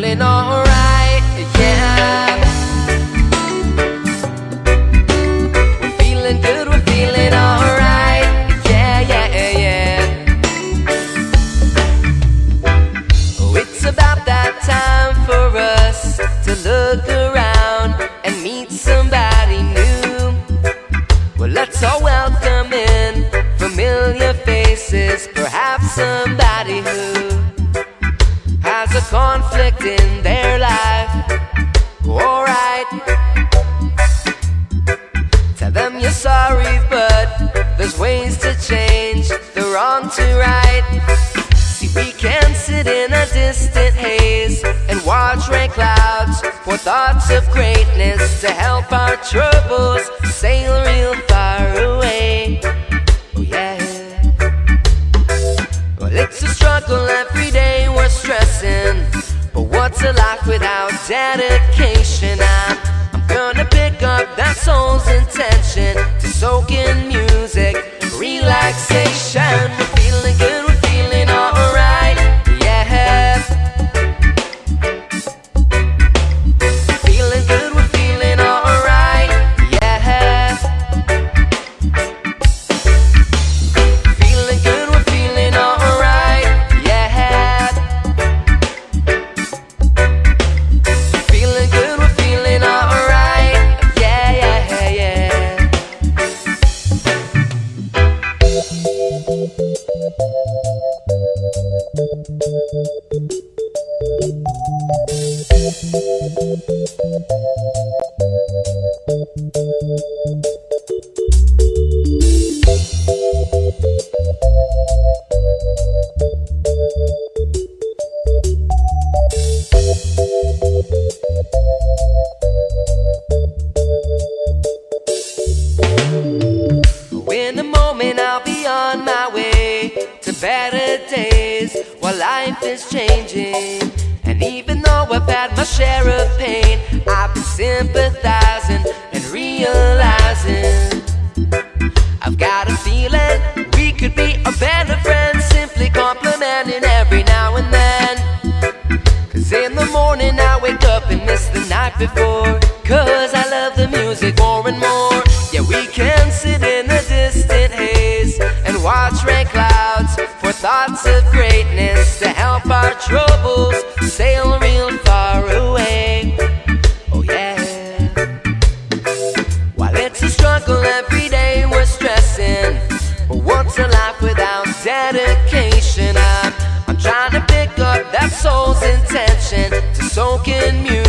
feeling alright, yeah. We're feeling good, we're feeling alright, yeah, yeah, yeah. Oh, it's about that time for us to look around and meet somebody new. Well, let's all welcome in familiar faces, perhaps somebody who has a conflict in their life. Alright, tell them you're sorry, but there's ways to change the wrong to right. See, we can sit in a distant haze and watch rain clouds pour thoughts of greatness to help our troubles sail real far away. Oh yeah. Well, it's a struggle every day, we're stressing, but what's a life without dedication? I'm gonna pick up that soul's intention to soak in music, relaxation. We're feeling good, we're feeling alright, yeah. Feeling good, we're feeling alright, yeah. Feeling good, we're feeling alright, yeah. Feeling good, we're feeling alright, yeah, yeah, yeah. In a moment I'll be on my way to better days while life is changing. And even though I've had my share of pain, I've been sympathizing and realizing I've got a feeling we could be a better friend, simply complimenting every now and then. Cause in the morning I wake up and miss the night before, cause I love the music more and more. Yeah, we can sit in a distant haze and watch rain clouds for thoughts of greatness to help our troubles sail real far away. Oh yeah. While it's a struggle every day, we're stressing, but what's a life without dedication? I'm trying to pick up that soul's intention to soak in music,